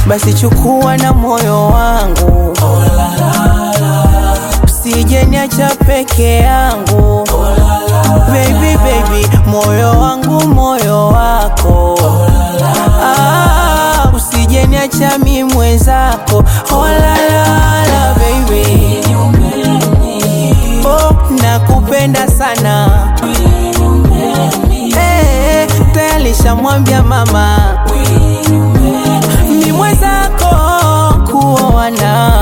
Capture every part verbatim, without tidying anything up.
basi chukua na moyo wangu. Oh la la la, usije niacha peke yangu. Oh la la, baby baby, moyo wangu moyo wako. Oh la la, ah, usije niacha mimi mwenzako. Oh la la la, baby, oh nakupenda sana. Eh, tayari shamwambia mama mimi mwenzako kuoana.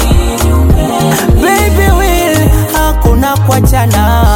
Baby will hakuna kuachana.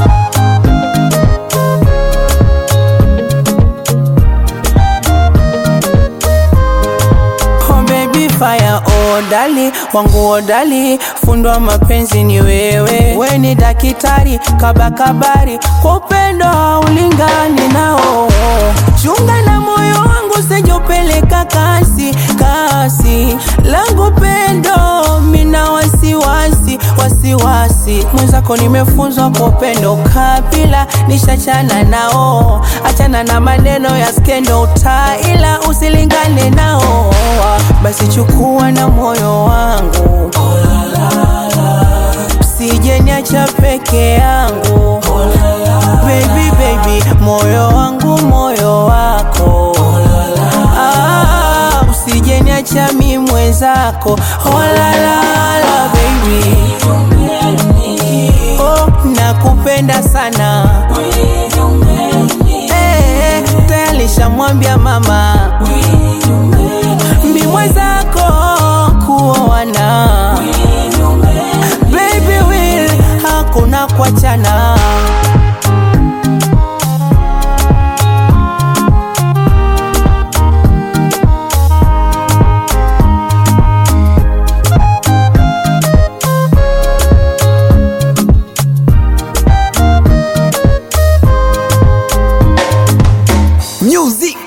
Oh baby fire, oh dali wangu, oh dali fundwa mapenzi ni wewe. We ni dakitari kabakabari, kwa upendo ulingani nao. Chunga na moyo wangu sijopeleka kasi kasi, langu pendo mina wasiwasi wasiwasi. Mwenzako nimefunzwa kwa upendo kabila, nishachana nao. Achana na maneno ya skendo utaila, usilingane nao. Basi chukua na moyo wangu. Oh la la la, usije niacha peke yangu. Oh la la, baby baby, moyo wangu moyo wako. Oh la la, ah, usije niacha mimi mwenzako. Oh la la la, baby, oh nakupenda sana. Eh, tayari shamwambia mama mimi mwenzako kuoana. Baby will hakuna kuachana. Music.